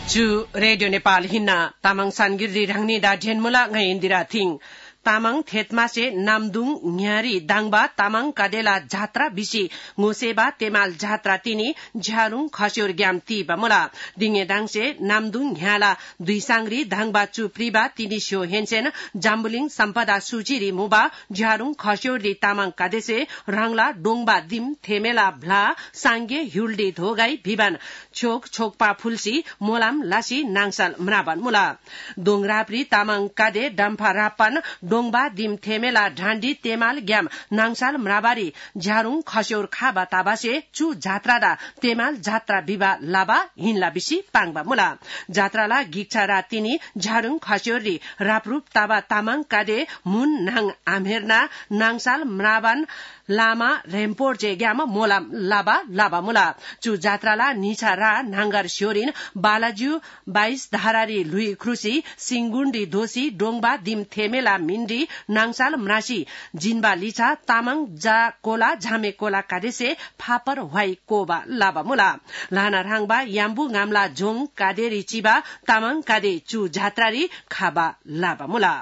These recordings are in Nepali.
Chu Radio Nepal hinna tamang sangirri rangni da dhenmula ngai indira thing Tamang थेतमासे नामदुङ न्यारी दाङबा तामाङ कादेला जात्रा बिसी ngoसेबा तेमाल जात्रा तिनी झ्यारुङ खस्योर ग्याम ती बमुला दिङे दाङसे नामदुङ न्याला दुई सांग्री दाङबा चुप्रीबा तिनी स्यो हेन्सेन जाम्बुलिङ सम्पदा सुचिरी मुबा झ्यारुङ खस्योरली तामाङ कादेसे रङला डोङबा दिम थेमेला भ्ला सांगे ह्युल्डी धोगाई भिबान छोक छोकपा फुल्सी मोलाम लासी नाङसाल मराबन मुला दोङराप्री तामाङ कादे डम्फा रापन डोङबा दिम थेमेला ढाण्डी तेमाल ग्याम नाङसाल मराबारी झ्यारुङ खस्योर खाबा ताबासे चु जात्रादा तेमाल जात्रा बिबा लाबा हिनला बिसी पाङबा मुला जात्राला गिक्छा रा तिनी झ्यारुङ खस्योरली रापरूप ताबा तामाङ कादे मुन नाङ आमेरना नाङसाल मराबान लामा रेम्पोर जे ग्याम मोलाम लाबा लाबा मुला चु जात्राला निछा रा नांगर स्योरिन बालाज्यू 22 धारारी लुई क्रुसी सिंगुण्डी दोसी डोङबा दिम थेमेला मिन्डी नाङसाल मरासी जिनबा लिछा तामाङ जा कोला झामे कोला कादेसे फापर व्हाई कोबा लाबा मुला लाना राङबा याम्बु गामला जोङ कादे रिचिबा तामाङ कादे चु जात्रारी खाबा लाबा मुला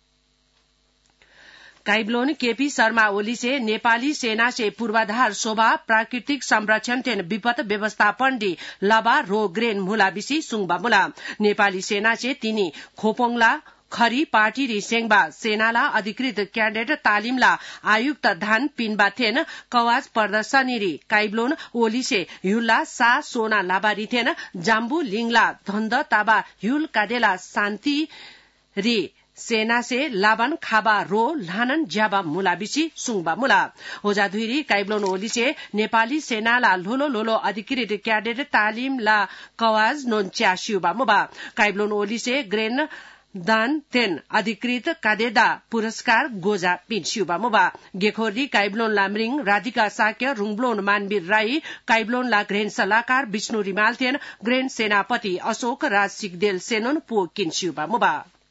काइब्लोन केपी शर्मा ओली से नेपाली सेना से पूर्वाधार शोभा प्राकृतिक संरक्षण तेन विपद व्यवस्थापन डी लबा रो ग्रेन मुला बिसी सुङबा मुला नेपाली सेना से तिनी खोपोङला खरी पार्टी री सेङबा सेनाला अधिकृत क्याडेट तालिमला आयुक्त धान पिनबा थेन कवाज प्रदर्शनी री काइब्लोन ओली से युल्ला सा सोना लाबारी थेन जाम्बु लिङला धन्द ताबा युल कादेला शान्ति री सेना से लाबन खाबा रो लानन ज्याबा मुला बिसी सुङबा मुला होजाधुरी काइब्लोन ओली से नेपाली सेनाला लोलो लोलो अधिकृत क्याडेट तालिम ला कवाज नोन च्यास्युबा मुबा काइब्लोन ओली से ग्रेन दान तेन अधिकृत कादेदा पुरस्कार गोजा पिन्स्युबा मुबा गेखोरी काइब्लोन लामरिङ राधिका साक्य रुङब्लोन मानवीर राई काइब्लोन ला ग्रेन सल्लाहकार विष्णु रिमाल तेन ग्रेन सेनापति अशोक राज सिगदेल सेनोन पो किन्स्युबा मुबा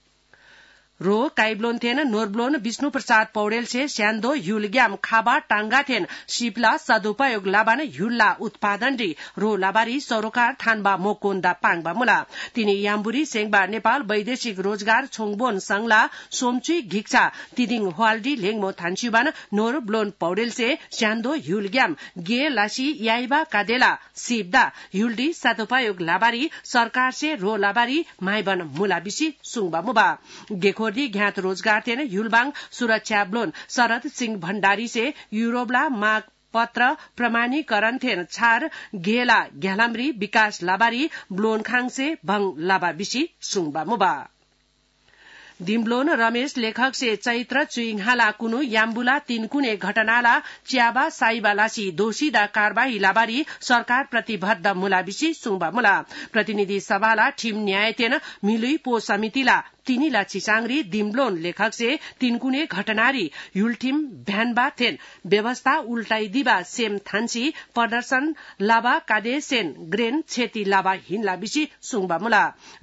रो काइब्लोन थेन नोरब्लोन विष्णु प्रसाद पौडेल से स्यान्दो युलग्याम खाबा टांगा थेन शिपला सदुपयोग लाबान युल्ला उत्पादन री रो लाबारी सरोकार थानबा मोकोन्दा पाङबा मुला तिनी याम्बुरी सेङबा नेपाल वैदेशिक रोजगार छोङबोन संगला सोमचुई घिक्छा तिदिङ हवाल्डी लेङमो थान्स्युबान नोरब्लोन पौडेल से स्यान्दो युलग्याम गे लासी याइबा कादेला सिपदा युल्डी सदुपयोग लाबारी सरकार से रो लाबारी माइबन मुला बिसी सुङबा मुबा गेखो घ्यात रोजगार थेन युलबाङ सुरक्षा ब्लोन शरद सिंह भण्डारी से यूरोबला माग पत्र प्रमाणीकरण थेन छार घेला घ्यालाम्री विकास लाबारी ब्लोनखाङ से भङ लाबा बिसी सुङबा मुबा दिम्ब्लोन रमेश लेखक से चैत्र चुइङहाला कुनु याम्बुला तिनकुने घटनाला च्याबा साइबालासी दोषीदा कारबाही लाबारी सरकार प्रतिबद्ध मुला बिसी सुङबा मुला प्रतिनिधि सभाला ठिम न्याय तेन मिलुई पो समितिला तिनीला चिसाङरी दिम्ब्लोन लेखक से तिनकुने घटनारी युलठिम भ्यानबा थेन व्यवस्था उल्टाई दिबा सेम थान्सी प्रदर्शन लाबा कादे सेन ग्रेन छेती लाबा हिनला बिसी सुङबा मुला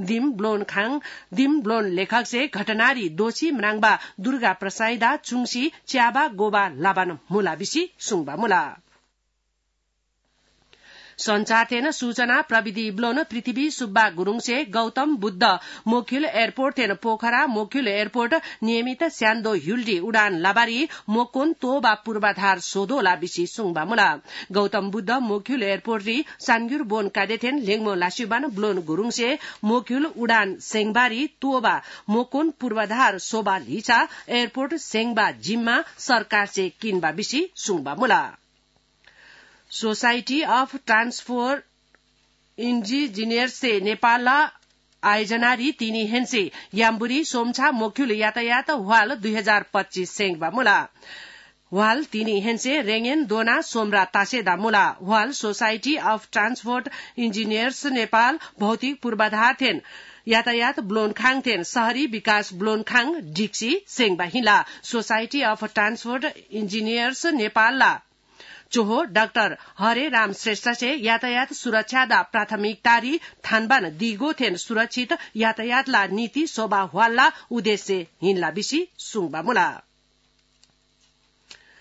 दिम्ब्लोन लेखक से घटनारी दोषी मनाङबा दुर्गा प्रसाईदा चुङसी च्याबा गोबा लाबान मुला बिसी सुङबा मुला संचार थेन सूचना प्रविधि ब्लोन पृथ्वी सुब्बा गुरुङ से गौतम बुद्ध मोक्युल एयरपोर्ट थेन पोखरा मोक्युल एयरपोर्ट नियमित स्यान्दो ह्युल्डी उडान लाबारी मोकोन तोबा पूर्वाधार सोधोला बिसी सुङबा मुला गौतम बुद्ध मोक्युल एयरपोर्ट री सान्गुर बोन कादेथेन लेङमो लासिबान ब्लोन गुरुङ से मोक्युल उडान सेङबारी तोबा मोकोन पूर्वाधार सोबा लिचा एयरपोर्ट सेङबा जिम्मा सरकार से किनबा बिसी सुङबा मुला सोसाइटी अफ ट्रान्सपोर्ट इन्जिनियर्स से नेपालला आयोजनारी तिनी हेन्से याम्बुरी सोमछा मोक्युल यातायात हवाल 2025 सेङबा मुला वाल तिनी हेन्से रेङेन दोना सोमरा तासेदा मुला वाल society of transport engineers Nepal भौतिक पूर्वाधार थेन यातायात ब्लोनखाङ थेन शहरी विकास ब्लोनखाङ डिक्सी सेङबा हिला सोसाइटी अफ ट्रान्सपोर्ट इन्जिनियर्स नेपालला चोहो डाक्टर हरे राम श्रेष्ठ से यातायात सुरक्षा दा प्राथमिकतारी थानबान दिगो थेन सुरक्षित यातायात ला नीति शोभा हवाला उद्देश्य हिनला बिसी सुङबा मुला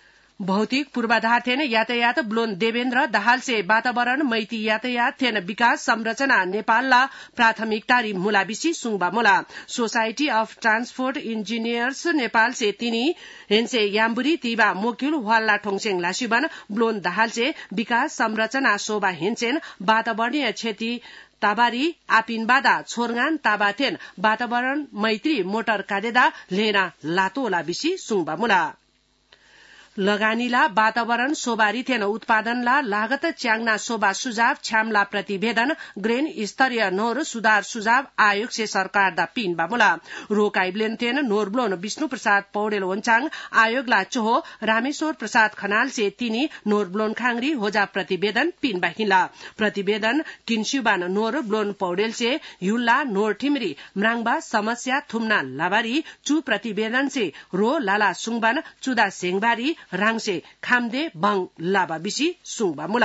भौतिक पूर्वाधार थेन यातायात ब्लोन देवेन्द्र दाहाल से वातावरण मैती यातायात थेन विकास संरचना नेपालला प्राथमिकता री मुलाबिसी सुङबा मुला society of transport engineers Nepal से तिनी हेन्से याम्बुरी तिबा मोक्युल हल्ला ठोङसेङ लासिबन ब्लोन दाहाल से विकास संरचना शोभा हेन्सेन वातावरणीय क्षति ताबारी आपिनबादा छोरगान ताबाथेन वातावरण मैत्री मोटर काडेदा लेना लातोला बिसी सुङबा मुला लगानीला वातावरण सोबारी थेन उत्पादनला लागत च्याङ्ना सोबा सुझाव छ्यामला प्रतिवेदन ग्रेन स्तरीय नोर सुधार सुझाव आयोग से सरकार दा पीन बामुला रोकाइब्लेन थेन नोरब्लोन विष्णु प्रसाद पौडेल वञ्चाङ आयोगला चोहो रामेश्वर प्रसाद खनाल से तिनी नोरब्लोन खाङरी होजा प्रतिवेदन पीन बाहिला प्रतिवेदन किन्स्युबान नोर ब्लोन पौडेल से युल्ला नोर ठिमरी म्राङबा समस्या थुम्ना लाबारी चु प्रतिवेदन से रो लाला सुङबान चुदा सेङबारी राङसे खामदे बङ लाबा बिसी सुङबा मुला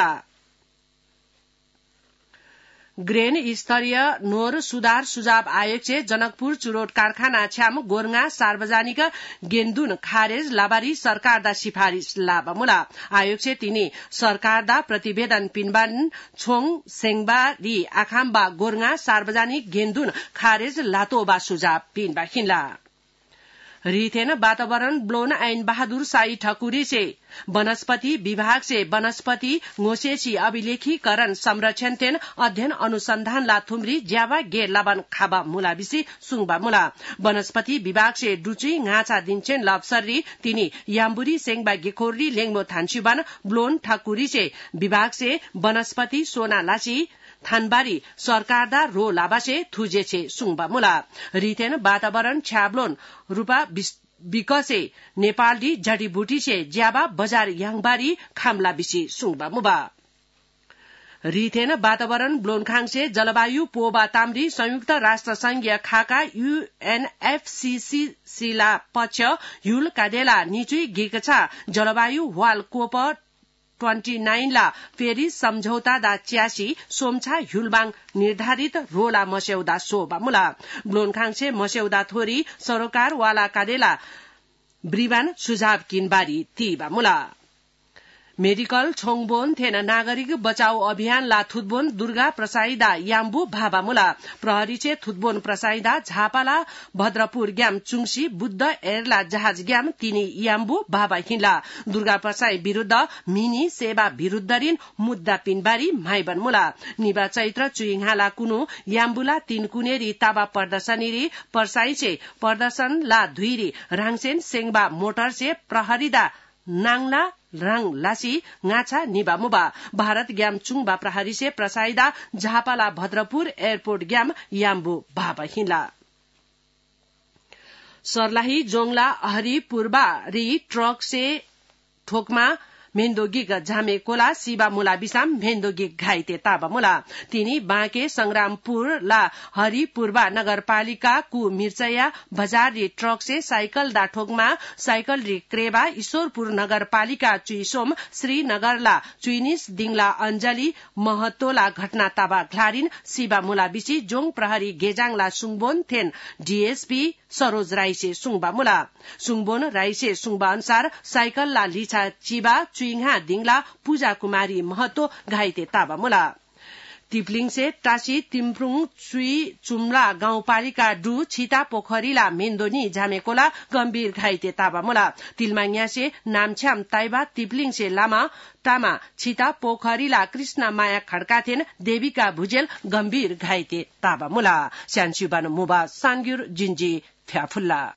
ग्रेन स्तरीय नोर सुधार सुझाव आयोग से जनकपुर चुरोट कारखाना छ्याम गोरङा सार्वजनिक गेन्दुन खारेज लाबारी सरकार दा सिफारिश लाबा मुला आयोग से तिनी सरकार दा प्रतिवेदन पिनबान छोङ सेङबारी आखाम्बा गोरङा सार्वजनिक गेन्दुन खारेज लातोबा सुझाव पिनबा खिनला रिथेन वातावरण ब्लोन ऐन बहादुर साई ठकुरी से वनस्पति विभाग से वनस्पति घोषेसी अभिलेखीकरण संरक्षण तेन अध्ययन अनुसंधान ला थुमरी ज्यावा गेर लाबन खाबा मुला बिसी सुङबा मुला वनस्पति विभाग से डुची घाचा दिन्छेन लबसरी तिनी याम्बुरी सेङबा गेखोरी लेङमो थान्सीबान ब्लोन ठकुरी से विभाग से वनस्पति सोना लासी थानबारी सरकारदा रो लाबासे थुजेछे सुङबा मुला रिथेन वातावरण छ्याब्लोन रूपा विकसे नेपाली जडीबुटी से ज्याबा बजार याङबारी खामला बिसी सुङबा मुबा रिथेन वातावरण ब्लोनखाङ से जलवायु पोबा ताम्री संयुक्त राष्ट्र संघीय खाका UNFCCC ला पक्ष युल काडेला निचुई गिकछा जलवायु वाल कोप 29 ला पेरिस सम्झौता दा 86 सोमछा ह्युलबाङ निर्धारित रोला मस्यौदा सोबा मुला ब्लोनखाङ से मस्यौदा थोरी सरोकार वाला काडेला ब्रिबान सुझाव किनबारी तीबा मुला मेडिकल छोङबोन थेन नागरिक बचाउ अभियान ला थुतबोन दुर्गा प्रसाईदा याम्बु भाबा मुला प्रहरी से थुतबोन प्रसाईदा झापाला भद्रपुर ग्याम चुङसी बुद्ध एरला जहाज ग्याम तिनी याम्बु भाबा हिला दुर्गा प्रसाई विरुद्ध मिनी सेवा विरुद्ध रिन मुद्दा पिनबारी माइबन मुला निबा चैत्र चुइङहाला कुनु याम्बुला तीन कुनेरी ताबा प्रदर्शनीरी प्रसाई से प्रदर्शन ला धुइरी राङसेन सेङबा मोटर से प्रहरीदा नाङना रंग लासी गाछा निबा मुबा भारत ग्याम चुङबा प्रहरी से प्रसाईदा झापाला भद्रपुर एयरपोर्ट ग्याम याम्बु भाबा हिला सर्लाही जोङला अहरी पूर्वा री ट्रक से ठोकमा मेन्दोगिक झामे कोला सिबा मुला बिसाम मेन्दोगिक घाइते ताबा मुला तिनी बाँके संग्रामपुर ला हरि पूर्वा नगरपालिका कु मिर्चया बजार री ट्रक से साइकल दा ठोकमा साइकल री क्रेबा ईश्वरपुर नगरपालिका चुइसोम श्रीनगर ला चुइनिस दिङला अंजली महतोला घटना ताबा घ्लारिन सिबा मुला बिसी जोङ प्रहरी गेजाङला सुङबोन थेन डीएसपी सरोज राईसे सुङबा मुला सुङबोन राईसे सुङबा अनुसार साइकल ला लिछा चिबा चुइङहा दिङला पूजा कुमारी महतो घाइते ताबा मुला तिप्लिङ से टासी तिम्प्रुङ चुई चुम्ला गाउँपालिका डु छिता पोखरीला मेन्दोनी झामेकोला गम्भीर घाइते ताबा मुला तिलमाङया से नामछ्याम ताइबा तिप्लिङ से लामा टामा छिता पोखरीला कृष्ण माया खड्काथेन देविका भुजेल गम्भीर घाइते ताबा मुला स्यानसिबान मुबा सानग्युर जिन्जी फ्याफुल्ला